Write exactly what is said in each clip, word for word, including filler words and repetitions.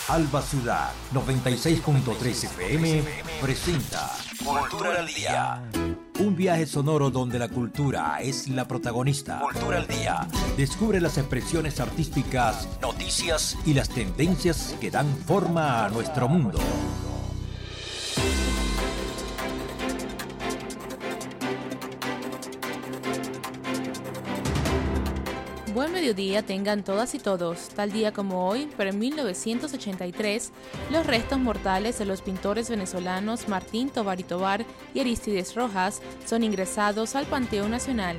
Alba Ciudad noventa y seis punto tres F M presenta Cultura al Día. Un viaje sonoro donde la cultura es la protagonista. Cultura al Día. Descubre las expresiones artísticas, noticias y las tendencias que dan forma a nuestro mundo. Buen mediodía tengan todas y todos. Tal día como hoy, pero en mil novecientos ochenta y tres, los restos mortales de los pintores venezolanos Martín Tovar y Tovar y Arístides Rojas son ingresados al Panteón Nacional.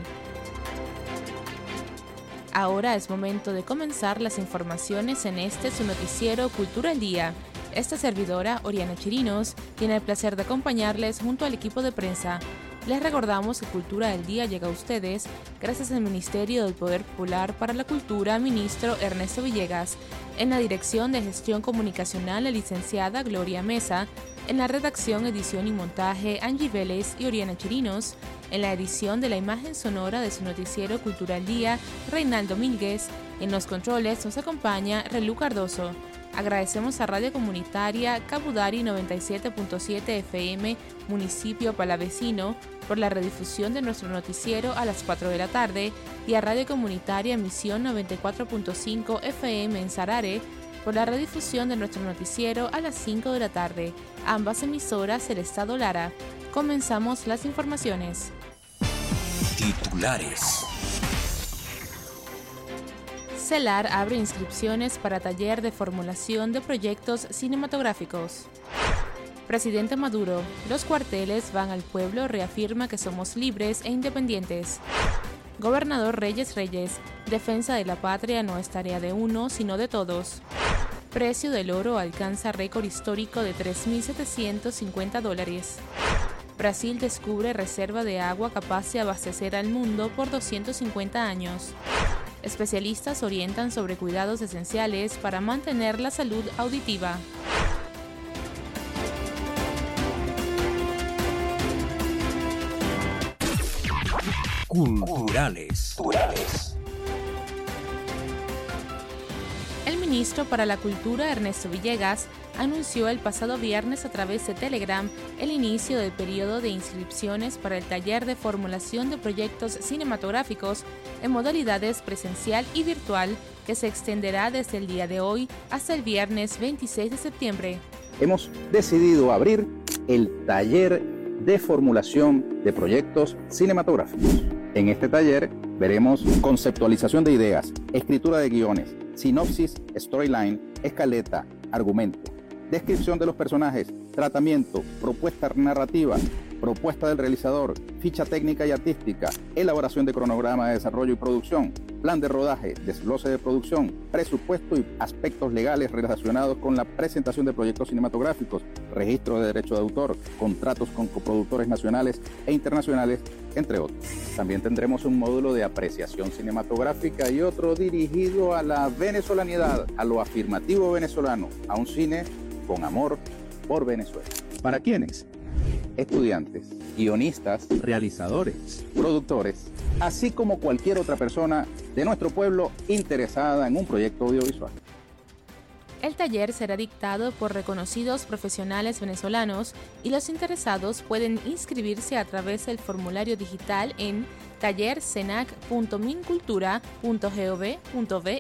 Ahora es momento de comenzar las informaciones en este su noticiero Cultura al Día. Esta servidora, Oriana Chirinos, tiene el placer de acompañarles junto al equipo de prensa. Les recordamos que Cultura del Día llega a ustedes gracias al Ministerio del Poder Popular para la Cultura, ministro Ernesto Villegas, en la Dirección de Gestión Comunicacional la licenciada Gloria Mesa, en la redacción, edición y montaje Angie Vélez y Oriana Chirinos, en la edición de la imagen sonora de su noticiero Cultura del Día, Reinaldo Mínguez, en los controles nos acompaña Relú Cardoso. Agradecemos a Radio Comunitaria Cabudari noventa y siete punto siete F M, Municipio Palavecino, por la redifusión de nuestro noticiero a las cuatro de la tarde y a Radio Comunitaria Misión noventa y cuatro punto cinco F M en Sarare, por la redifusión de nuestro noticiero a las cinco de la tarde, ambas emisoras del Estado Lara. Comenzamos las informaciones. Titulares. CELAR abre inscripciones para taller de formulación de proyectos cinematográficos. Presidente Maduro, los cuarteles van al pueblo, reafirma que somos libres e independientes. Gobernador Reyes Reyes, defensa de la patria no es tarea de uno, sino de todos. Precio del oro alcanza récord histórico de tres mil setecientos cincuenta dólares. Brasil descubre reserva de agua capaz de abastecer al mundo por doscientos cincuenta años. Especialistas orientan sobre cuidados esenciales para mantener la salud auditiva. Culturales. Culturales. El ministro para la Cultura, Ernesto Villegas, anunció el pasado viernes a través de Telegram el inicio del periodo de inscripciones para el taller de formulación de proyectos cinematográficos en modalidades presencial y virtual que se extenderá desde el día de hoy hasta el viernes veintiséis de septiembre. Hemos decidido abrir el taller de formulación de proyectos cinematográficos. En este taller veremos conceptualización de ideas, escritura de guiones, sinopsis, storyline, escaleta, argumento, descripción de los personajes, tratamiento, propuesta narrativa, propuesta del realizador, ficha técnica y artística, elaboración de cronograma de desarrollo y producción, plan de rodaje, desglose de producción, presupuesto y aspectos legales relacionados con la presentación de proyectos cinematográficos, registro de derecho de autor, contratos con coproductores nacionales e internacionales, entre otros. También tendremos un módulo de apreciación cinematográfica y otro dirigido a la venezolanidad, a lo afirmativo venezolano, a un cine con amor por Venezuela. ¿Para quiénes? Estudiantes, guionistas, realizadores, productores, así como cualquier otra persona de nuestro pueblo interesada en un proyecto audiovisual. El taller será dictado por reconocidos profesionales venezolanos y los interesados pueden inscribirse a través del formulario digital en taller cenac punto mincultura punto gov punto be.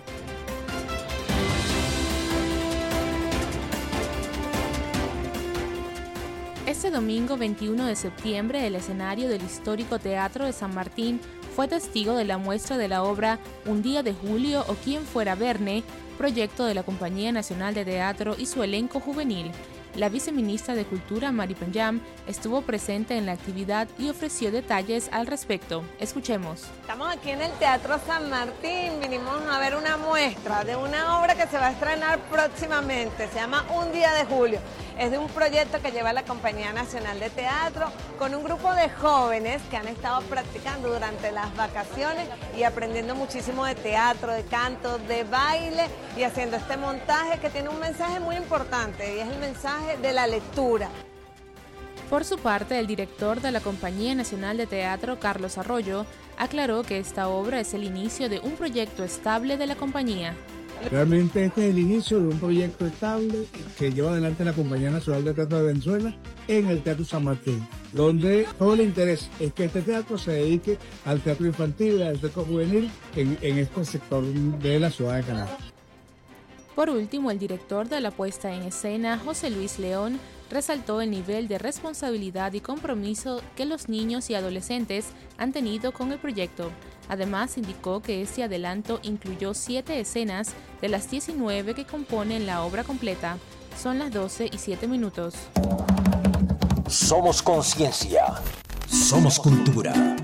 Este domingo veintiuno de septiembre, el escenario del histórico Teatro de San Martín fue testigo de la muestra de la obra Un día de julio o Quien fuera Verne, proyecto de la Compañía Nacional de Teatro y su elenco juvenil. La viceministra de Cultura, Mari Penyam, estuvo presente en la actividad y ofreció detalles al respecto. Escuchemos. Estamos aquí en el Teatro San Martín, vinimos a ver una muestra de una obra que se va a estrenar próximamente, se llama Un día de julio. Es de un proyecto que lleva la Compañía Nacional de Teatro con un grupo de jóvenes que han estado practicando durante las vacaciones y aprendiendo muchísimo de teatro, de canto, de baile y haciendo este montaje que tiene un mensaje muy importante y es el mensaje de la lectura. Por su parte, el director de la Compañía Nacional de Teatro, Carlos Arroyo, aclaró que esta obra es el inicio de un proyecto estable de la compañía. Realmente este es el inicio de un proyecto estable que lleva adelante la Compañía Nacional de Teatro de Venezuela en el Teatro San Martín, donde todo el interés es que este teatro se dedique al teatro infantil y al teatro juvenil en, en este sector de la ciudad de Caracas. Por último, el director de la puesta en escena, José Luis León, resaltó el nivel de responsabilidad y compromiso que los niños y adolescentes han tenido con el proyecto. Además, indicó que este adelanto incluyó siete escenas de las diecinueve que componen la obra completa. Son las doce y siete minutos. Somos conciencia. Somos cultura.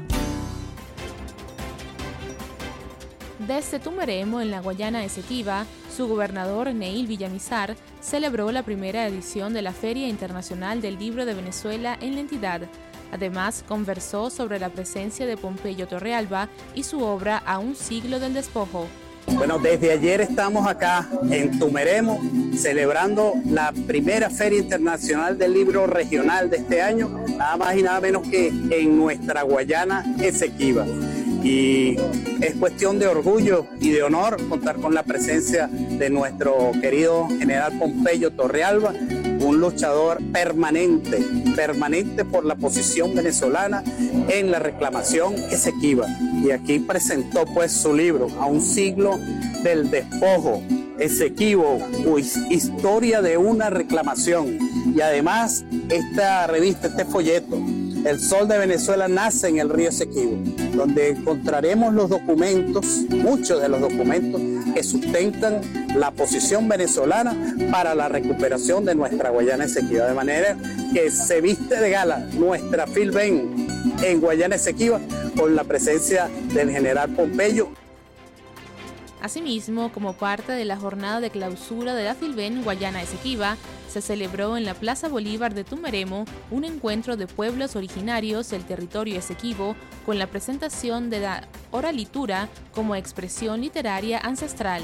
Desde Tumeremo, en la Guayana Esequiba, su gobernador Neil Villamizar celebró la primera edición de la Feria Internacional del Libro de Venezuela en la entidad. Además, conversó sobre la presencia de Pompeyo Torrealba y su obra A un siglo del despojo. Bueno, desde ayer estamos acá en Tumeremo celebrando la primera Feria Internacional del Libro Regional de este año, nada más y nada menos que en nuestra Guayana Esequiba. Y es cuestión de orgullo y de honor contar con la presencia de nuestro querido general Pompeyo Torrealba, un luchador permanente, permanente por la posición venezolana en la reclamación Esequiba. Y aquí presentó pues su libro, A un siglo del despojo, Esequibo, historia de una reclamación. Y además esta revista, este folleto, El Sol de Venezuela nace en el río Esequibo, donde encontraremos los documentos, muchos de los documentos que sustentan la posición venezolana para la recuperación de nuestra Guayana Esequiba. De manera que se viste de gala nuestra Filben en Guayana Esequiba con la presencia del general Pompeyo. Asimismo, como parte de la jornada de clausura de la Filben Guayana Esequiba, se celebró en la Plaza Bolívar de Tumeremo un encuentro de pueblos originarios del territorio esequibo con la presentación de la oralitura como expresión literaria ancestral.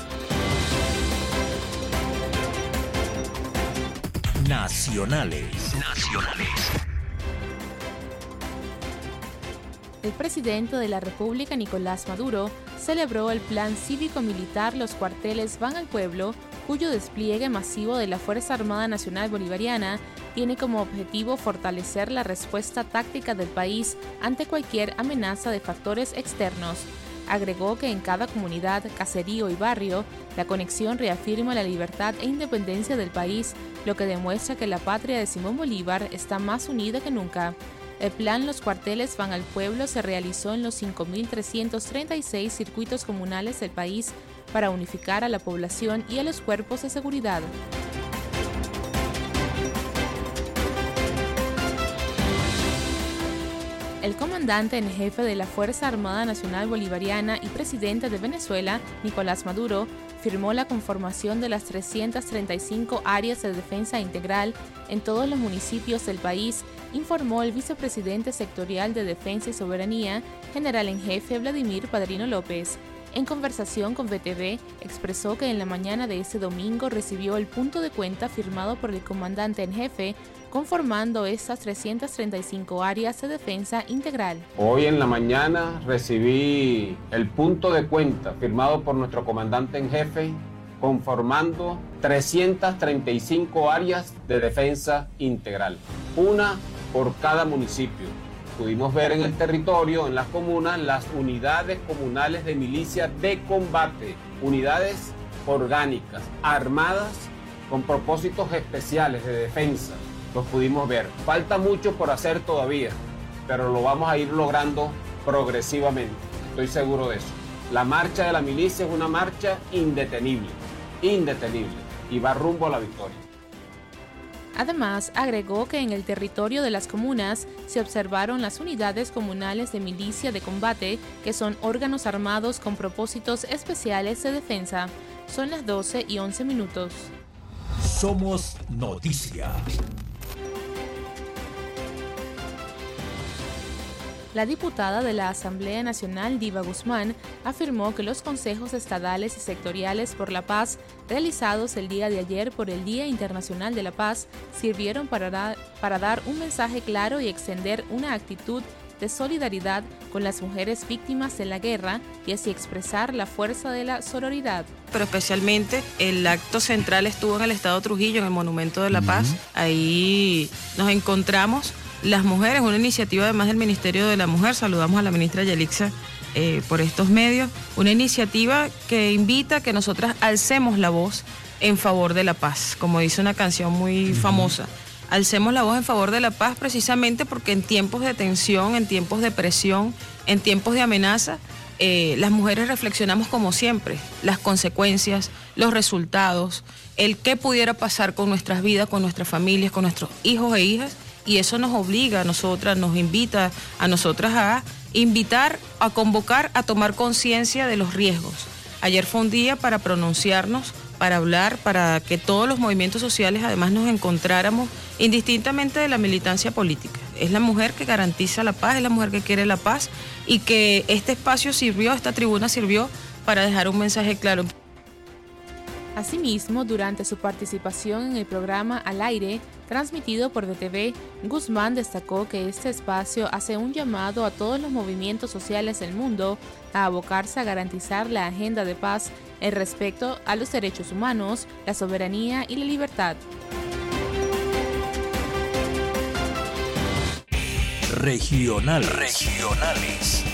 Nacionales. Nacionales. El presidente de la República, Nicolás Maduro, celebró el plan cívico-militar Los Cuarteles Van al Pueblo, cuyo despliegue masivo de la Fuerza Armada Nacional Bolivariana tiene como objetivo fortalecer la respuesta táctica del país ante cualquier amenaza de factores externos. Agregó que en cada comunidad, caserío y barrio, la conexión reafirma la libertad e independencia del país, lo que demuestra que la patria de Simón Bolívar está más unida que nunca. El plan Los Cuarteles Van al Pueblo se realizó en los cinco mil trescientos treinta y seis circuitos comunales del país para unificar a la población y a los cuerpos de seguridad. El comandante en jefe de la Fuerza Armada Nacional Bolivariana y presidente de Venezuela, Nicolás Maduro, firmó la conformación de las trescientas treinta y cinco áreas de defensa integral en todos los municipios del país, informó el vicepresidente sectorial de Defensa y Soberanía, general en jefe Vladimir Padrino López. En conversación con V T V, expresó que en la mañana de ese domingo recibió el punto de cuenta firmado por el comandante en jefe, conformando estas trescientas treinta y cinco áreas de defensa integral. Hoy en la mañana recibí el punto de cuenta firmado por nuestro comandante en jefe, conformando trescientas treinta y cinco áreas de defensa integral, una por cada municipio. Pudimos ver en el territorio, en las comunas, las unidades comunales de milicia de combate, unidades orgánicas, armadas con propósitos especiales de defensa. Los pudimos ver. Falta mucho por hacer todavía, pero lo vamos a ir logrando progresivamente. Estoy seguro de eso. La marcha de la milicia es una marcha indetenible, indetenible, y va rumbo a la victoria. Además, agregó que en el territorio de las comunas se observaron las unidades comunales de milicia de combate, que son órganos armados con propósitos especiales de defensa. Son las doce y once minutos. Somos noticia. La diputada de la Asamblea Nacional, Diva Guzmán, afirmó que los consejos estadales y sectoriales por la paz, realizados el día de ayer por el Día Internacional de la Paz, sirvieron para, da- para dar un mensaje claro y extender una actitud de solidaridad con las mujeres víctimas de la guerra y así expresar la fuerza de la sororidad. Pero especialmente el acto central estuvo en el Estado Trujillo, en el Monumento de la Paz. Uh-huh. Ahí nos encontramos las mujeres, una iniciativa además del Ministerio de la Mujer. Saludamos a la ministra Yelixa eh, por estos medios. Una iniciativa que invita a que nosotras alcemos la voz en favor de la paz, como dice una canción muy uh-huh. famosa. Alcemos la voz en favor de la paz precisamente porque en tiempos de tensión, en tiempos de presión, en tiempos de amenaza, Eh, las mujeres reflexionamos como siempre, las consecuencias, los resultados, el qué pudiera pasar con nuestras vidas, con nuestras familias, con nuestros hijos e hijas, y eso nos obliga a nosotras, nos invita a nosotras a invitar, a convocar, a tomar conciencia de los riesgos. Ayer fue un día para pronunciarnos, para hablar, para que todos los movimientos sociales además nos encontráramos indistintamente de la militancia política. Es la mujer que garantiza la paz, es la mujer que quiere la paz y que este espacio sirvió, esta tribuna sirvió para dejar un mensaje claro. Asimismo, durante su participación en el programa Al Aire, transmitido por V T V, Guzmán destacó que este espacio hace un llamado a todos los movimientos sociales del mundo a abocarse a garantizar la agenda de paz, el respeto a los derechos humanos, la soberanía y la libertad. Regional, regionales.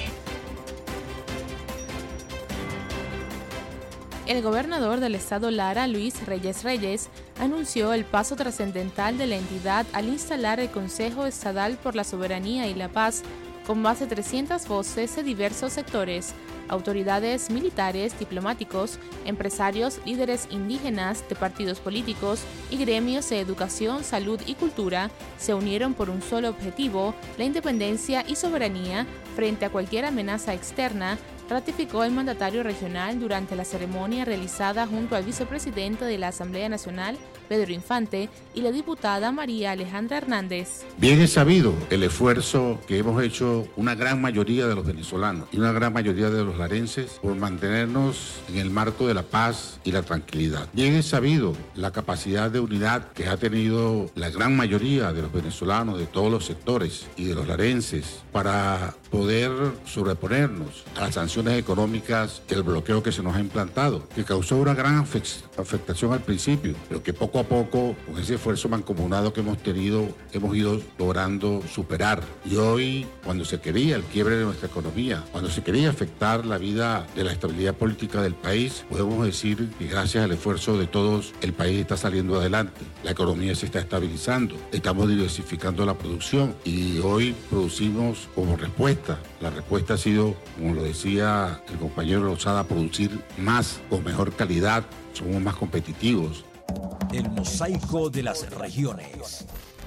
El gobernador del estado Lara, Luis Reyes Reyes, anunció el paso trascendental de la entidad al instalar el Consejo Estadal por la Soberanía y la Paz, con más de trescientas voces de diversos sectores, autoridades militares, diplomáticos, empresarios, líderes indígenas de partidos políticos y gremios de educación, salud y cultura se unieron por un solo objetivo, la independencia y soberanía frente a cualquier amenaza externa, ratificó el mandatario regional durante la ceremonia realizada junto al vicepresidente de la Asamblea Nacional, Pedro Infante, y la diputada María Alejandra Hernández. Bien es sabido el esfuerzo que hemos hecho una gran mayoría de los venezolanos y una gran mayoría de los larenses por mantenernos en el marco de la paz y la tranquilidad. Bien es sabido la capacidad de unidad que ha tenido la gran mayoría de los venezolanos de todos los sectores y de los larenses para poder sobreponernos a las sanciones económicas y el bloqueo que se nos ha implantado, que causó una gran afectación al principio, pero que poco a poco, con ese esfuerzo mancomunado que hemos tenido, hemos ido logrando superar. Y hoy, cuando se quería el quiebre de nuestra economía, cuando se quería afectar la vida de la estabilidad política del país, podemos decir que gracias al esfuerzo de todos, el país está saliendo adelante, la economía se está estabilizando, estamos diversificando la producción y hoy producimos como respuesta. La respuesta ha sido, como lo decía el compañero Lozada, producir más con mejor calidad, somos más competitivos. El mosaico de las regiones.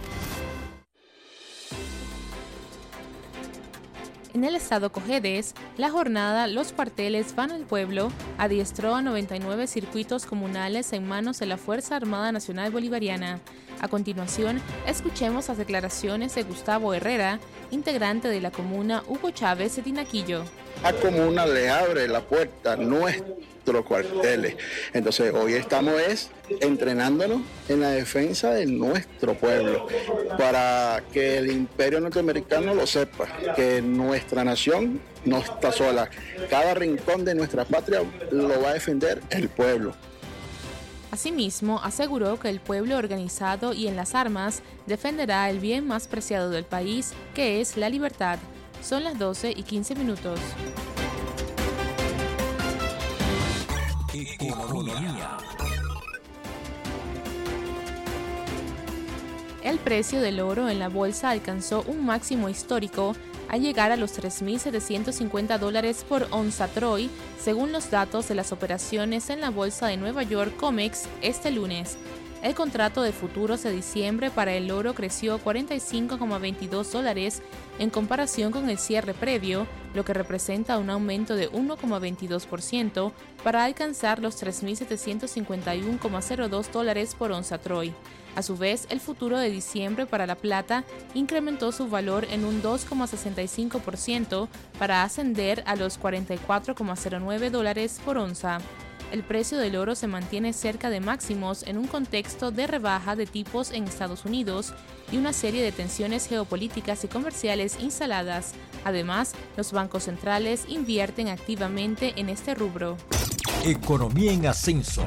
En el estado Cojedes, la jornada Los Cuarteles van al pueblo adiestró a noventa y nueve circuitos comunales en manos de la Fuerza Armada Nacional Bolivariana. A continuación, escuchemos las declaraciones de Gustavo Herrera, integrante de la comuna Hugo Chávez de Tinaquillo. La comuna le abre la puerta a nuestros cuarteles. Entonces, hoy estamos es entrenándonos en la defensa de nuestro pueblo, para que el imperio norteamericano lo sepa, que nuestra nación no está sola. Cada rincón de nuestra patria lo va a defender el pueblo. Asimismo, aseguró que el pueblo organizado y en las armas defenderá el bien más preciado del país, que es la libertad. Son las doce y quince minutos. Economía. El precio del oro en la bolsa alcanzó un máximo histórico al llegar a los tres mil setecientos cincuenta dólares por onza Troy, según los datos de las operaciones en la bolsa de Nueva York COMEX este lunes. El contrato de futuros de diciembre para el oro creció cuarenta y cinco coma veintidós dólares en comparación con el cierre previo, lo que representa un aumento de uno coma veintidós por ciento para alcanzar los tres mil setecientos cincuenta y uno coma cero dos dólares por onza Troy. A su vez, el futuro de diciembre para la plata incrementó su valor en un dos coma sesenta y cinco por ciento para ascender a los cuarenta y cuatro coma cero nueve dólares por onza. el precio del oro se mantiene cerca de máximos en un contexto de rebaja de tipos en Estados Unidos y una serie de tensiones geopolíticas y comerciales instaladas. Además, los bancos centrales invierten activamente en este rubro. Economía en ascenso.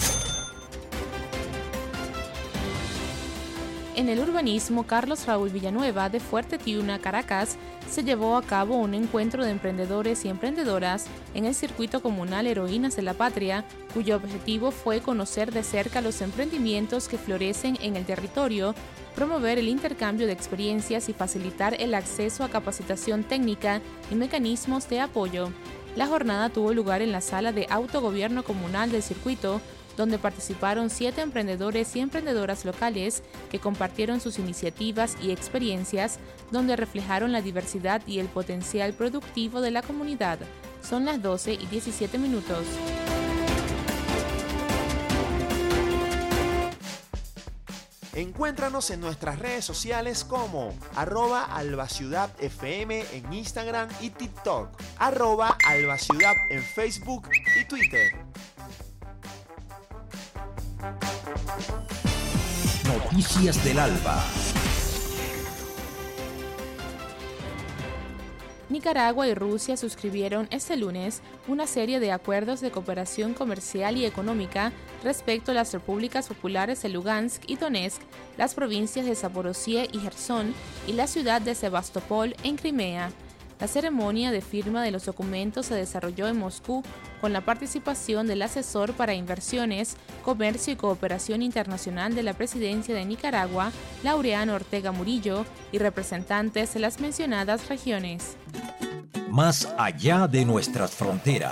En el urbanismo, Carlos Raúl Villanueva, de Fuerte Tiuna, Caracas, se llevó a cabo un encuentro de emprendedores y emprendedoras en el circuito comunal Heroínas de la Patria, cuyo objetivo fue conocer de cerca los emprendimientos que florecen en el territorio, promover el intercambio de experiencias y facilitar el acceso a capacitación técnica y mecanismos de apoyo. La jornada tuvo lugar en la sala de autogobierno comunal del circuito, donde participaron siete emprendedores y emprendedoras locales que compartieron sus iniciativas y experiencias, donde reflejaron la diversidad y el potencial productivo de la comunidad. Son las doce y diecisiete minutos. Encuéntranos en nuestras redes sociales como arroba albaciudadfm en Instagram y TikTok, arroba albaciudad en Facebook y Twitter. Noticias del Alba. Nicaragua y Rusia suscribieron este lunes una serie de acuerdos de cooperación comercial y económica respecto a las repúblicas populares de Lugansk y Donetsk, las provincias de Zaporozhye y Jersón y la ciudad de Sebastopol en Crimea. La ceremonia de firma de los documentos se desarrolló en Moscú con la participación del asesor para inversiones, comercio y cooperación internacional de la presidencia de Nicaragua, Laureano Ortega Murillo, y representantes de las mencionadas regiones. Más allá de nuestras fronteras.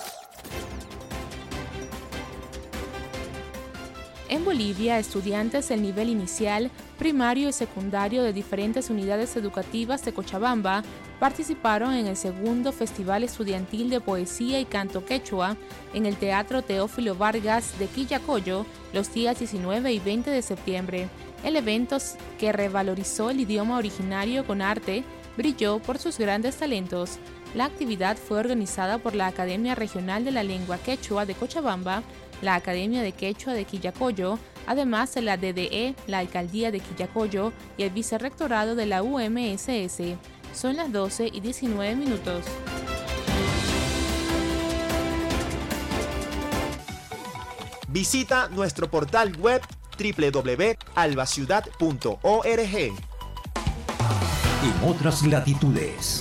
En Bolivia, estudiantes del nivel inicial, primario y secundario de diferentes unidades educativas de Cochabamba participaron en el segundo Festival Estudiantil de Poesía y Canto Quechua en el Teatro Teófilo Vargas de Quillacollo los días diecinueve y veinte de septiembre. El evento, que revalorizó el idioma originario con arte, brilló por sus grandes talentos. La actividad fue organizada por la Academia Regional de la Lengua Quechua de Cochabamba, la Academia de Quechua de Quillacollo, además de la D D E, la Alcaldía de Quillacollo y el Vicerrectorado de la U M S S. Son las doce y diecinueve minutos. Visita nuestro portal web doble u doble u doble u punto albaciudad punto org. En otras latitudes.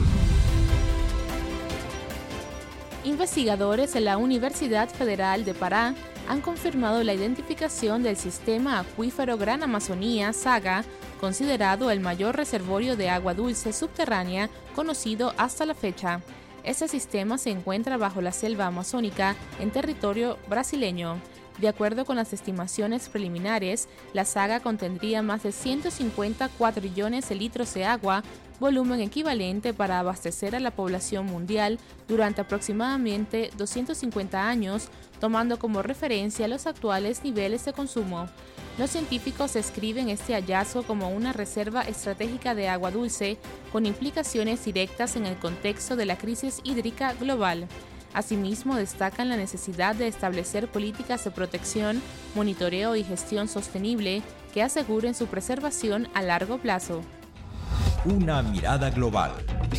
Investigadores de la Universidad Federal de Pará han confirmado la identificación del sistema acuífero Gran Amazonía, SAGA, considerado el mayor reservorio de agua dulce subterránea conocido hasta la fecha. Este sistema se encuentra bajo la selva amazónica en territorio brasileño. De acuerdo con las estimaciones preliminares, la SAGA contendría más de ciento cincuenta cuatrillones de litros de agua, volumen equivalente para abastecer a la población mundial durante aproximadamente doscientos cincuenta años, tomando como referencia los actuales niveles de consumo. Los científicos describen este hallazgo como una reserva estratégica de agua dulce, con implicaciones directas en el contexto de la crisis hídrica global. Asimismo, destacan la necesidad de establecer políticas de protección, monitoreo y gestión sostenible que aseguren su preservación a largo plazo. Una mirada global.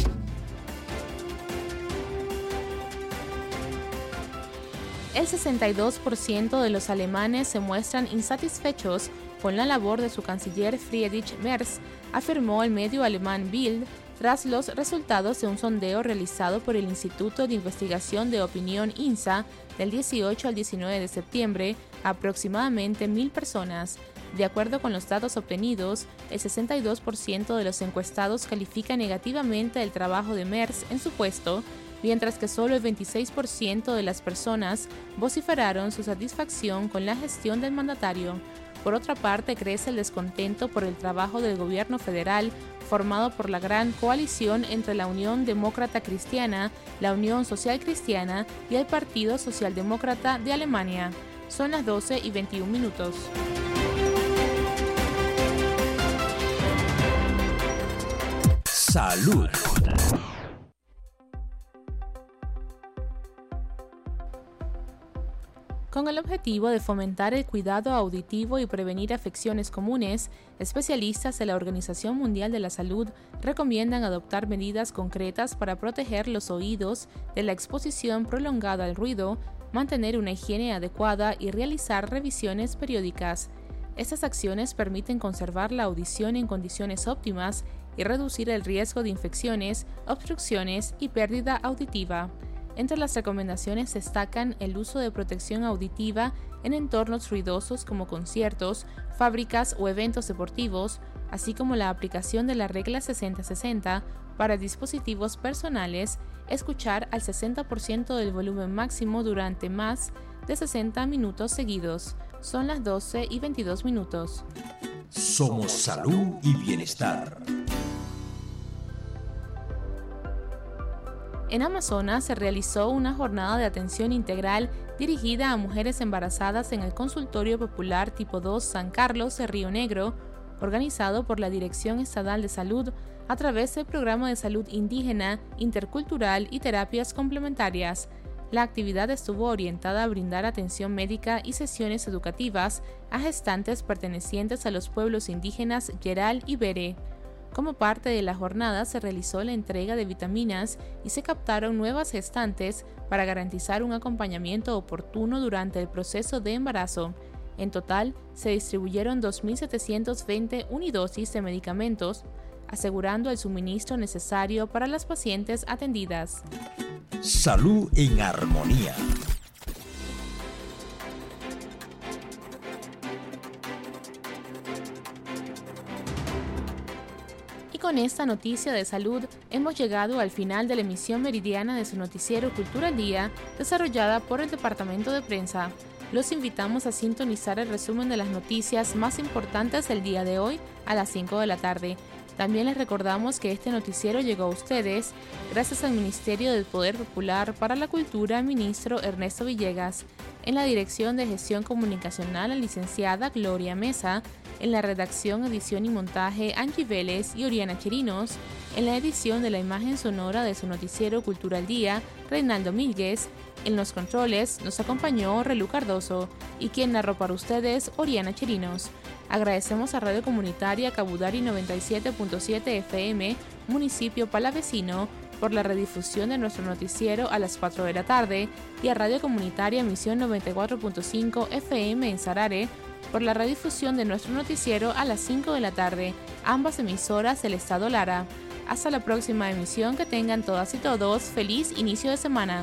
El sesenta y dos por ciento de los alemanes se muestran insatisfechos con la labor de su canciller Friedrich Merz, afirmó el medio alemán Bild, tras los resultados de un sondeo realizado por el Instituto de Investigación de Opinión INSA del dieciocho al diecinueve de septiembre a aproximadamente mil personas. De acuerdo con los datos obtenidos, el sesenta y dos por ciento de los encuestados califica negativamente el trabajo de Merz en su puesto, mientras que solo el veintiséis por ciento de las personas vociferaron su satisfacción con la gestión del mandatario. Por otra parte, crece el descontento por el trabajo del gobierno federal, formado por la gran coalición entre la Unión Demócrata Cristiana, la Unión Social Cristiana y el Partido Socialdemócrata de Alemania. Son las doce y veintiún minutos. Salud. Con el objetivo de fomentar el cuidado auditivo y prevenir afecciones comunes, especialistas de la Organización Mundial de la Salud recomiendan adoptar medidas concretas para proteger los oídos de la exposición prolongada al ruido, mantener una higiene adecuada y realizar revisiones periódicas. Estas acciones permiten conservar la audición en condiciones óptimas y reducir el riesgo de infecciones, obstrucciones y pérdida auditiva. Entre las recomendaciones destacan el uso de protección auditiva en entornos ruidosos como conciertos, fábricas o eventos deportivos, así como la aplicación de la regla sesenta sesenta para dispositivos personales, escuchar al sesenta por ciento del volumen máximo durante más de sesenta minutos seguidos. Son las doce y veintidós minutos. Somos salud y bienestar. En Amazonas se realizó una jornada de atención integral dirigida a mujeres embarazadas en el Consultorio Popular Tipo dos San Carlos de Río Negro, organizado por la Dirección Estatal de Salud a través del Programa de Salud Indígena, Intercultural y Terapias Complementarias. La actividad estuvo orientada a brindar atención médica y sesiones educativas a gestantes pertenecientes a los pueblos indígenas Yeral y Bere. Como parte de la jornada se realizó la entrega de vitaminas y se captaron nuevas gestantes para garantizar un acompañamiento oportuno durante el proceso de embarazo. En total, se distribuyeron dos mil setecientas veinte unidosis de medicamentos, asegurando el suministro necesario para las pacientes atendidas. Salud en armonía. Y con esta noticia de salud hemos llegado al final de la emisión meridiana de su noticiero Cultura al Día, desarrollada por el Departamento de Prensa. Los invitamos a sintonizar el resumen de las noticias más importantes del día de hoy a las cinco de la tarde. También les recordamos que este noticiero llegó a ustedes gracias al Ministerio del Poder Popular para la Cultura, ministro Ernesto Villegas. En la Dirección de Gestión Comunicacional, la licenciada Gloria Mesa. En la redacción, edición y montaje, Angie Vélez y Oriana Chirinos. En la edición de la imagen sonora de su noticiero Cultura al Día, Reinaldo Mílguez. En los controles nos acompañó Relú Cardoso y quien narró para ustedes, Oriana Chirinos. Agradecemos a Radio Comunitaria Cabudari noventa y siete punto siete F M, municipio palavecino, por la redifusión de nuestro noticiero a las cuatro de la tarde y a Radio Comunitaria Misión noventa y cuatro punto cinco F M en Sarare por la redifusión de nuestro noticiero a las cinco de la tarde, ambas emisoras del Estado Lara. Hasta la próxima emisión, que tengan todas y todos feliz inicio de semana.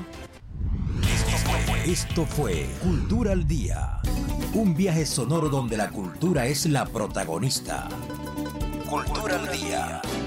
Esto fue Cultura al Día, un viaje sonoro donde la cultura es la protagonista. Cultura al Día.